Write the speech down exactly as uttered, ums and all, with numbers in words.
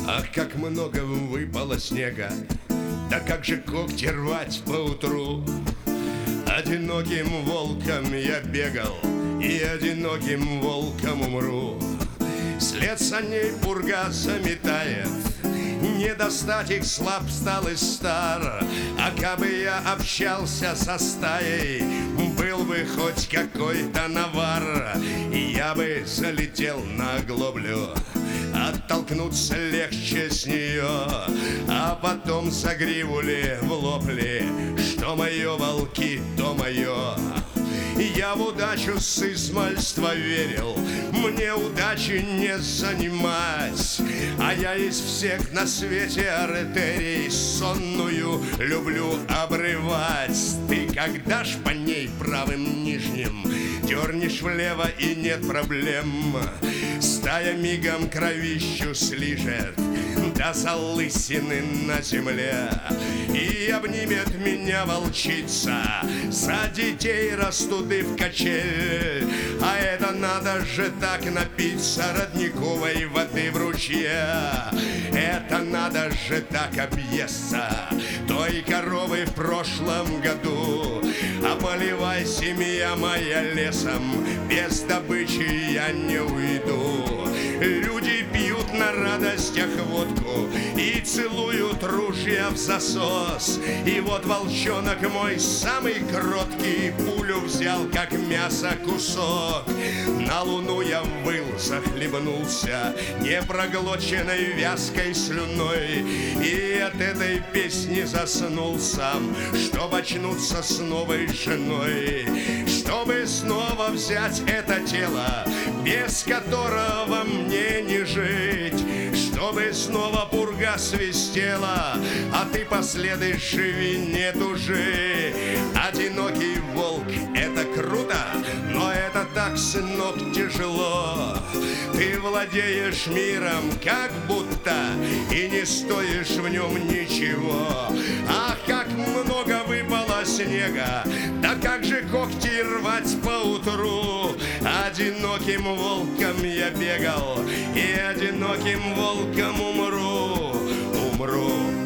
Ах, как много выпало снега, да как же когти рвать поутру. Одиноким волком я бегал, и одиноким волком умру. След саней пурга заметает, не достать их, слаб стал и стар. А кабы я общался со стаей, был бы хоть какой-то навар, и я бы залетел на оглоблю. Оттолкнуться легче с нее, а потом за гриву ли в лоб ли. Что мое, волки, то мое. Я в удачу с измальства верил, мне удачи не занимать. А я из всех на свете артерий сонную люблю обрывать. Ты когда ж по ней правым нижним дернешь влево, и нет проблем. Стая мигом кровищу слижет до залысины на земле, и обнимет меня волчица. За детей растуды в качель, а это надо же так напиться родниковой воды в ручье. Это надо же так объесться той коровы в прошлом году. А поливай, семья моя, лесом, без добычи я не уйду. Люди пьют на радостях водку и целуют ружья в засос. И вот волчонок мой самый кроткий пулю взял, как мясо, кусок. На луну я выл, захлебнулся непроглоченной вязкой слюной, и от этой песни заснул сам, чтоб очнуться с новой женой. Чтобы снова взять это тело, без которого мне не жить. Чтобы снова пурга свистела, а ты последуешь, живи, не тужи. Одинокий волк — это круто, но это так, сынок, тяжело. Ты владеешь миром, как будто, и не стоишь в нем ничего. Ах, как много выпало снега, да как же когти рвать поутру. Одиноким волком я бегал, и одиноким волком умру, умру.